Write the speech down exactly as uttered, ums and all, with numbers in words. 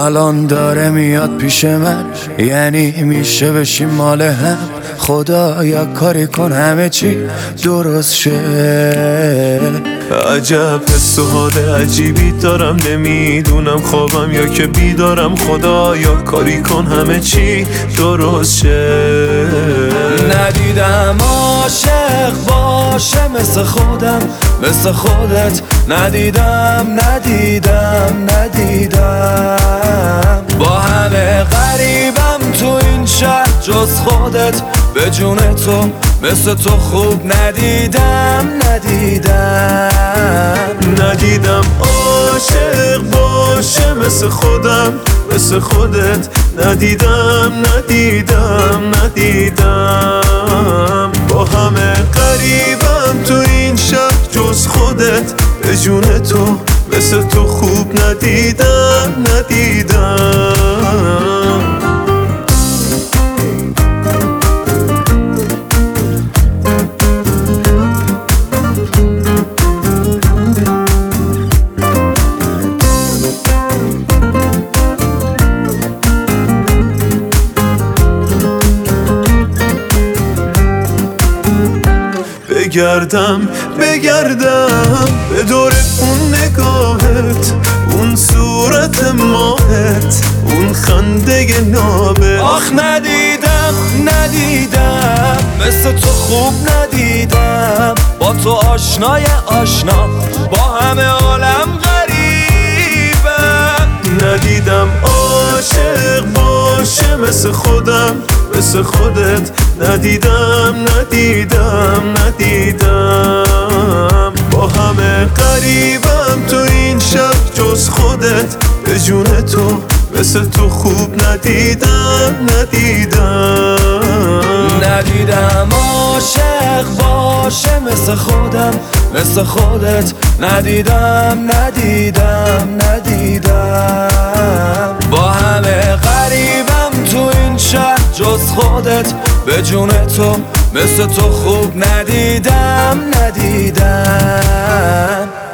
الان داره میاد پیش من، یعنی میشه بشیم مال هم. خدا یا کاری کن همه چی درست شه. عجب حس و حال عجیبی دارم، نمیدونم خوابم یا که بیدارم. خدا یا کاری کن همه چی درست شه. ندیدم عاشق باشه مثل خودم، مثل خودت ندیدم ندیدم ندیدم. با همه غریبم تو این شهر جز خودت، به جون تو مثل تو خوب ندیدم ندیدم. ندیدم عاشق باشه مثل خودم، مثل خودت ندیدم ندیدم ندیدم. با همه قریبم تو این شهر جز خودت، به جون تو مثل تو خوب ندیدم ندیدم. بگردم بگردم به دور اون نگاهت، اون صورت ماهت، اون خنده نابت. آخ ندیدم ندیدم مثل تو خوب ندیدم. با تو آشنای آشنا، با همه عالم غریبم. ندیدم عاشق باشه مثل خودم، مثل خودت ندیدم ندیدم ندیدم. با همه قریبم تو این شب جز خودت، به جون تو مثل تو خوب ندیدم ندیدم. ندیدم عاشق باشه مثل خودم، مثل خودت ندیدم ندیدم ندیدم. با همه غریبم تو این شهر جز خودت، به جون تو مثل تو خوب ندیدم ندیدم.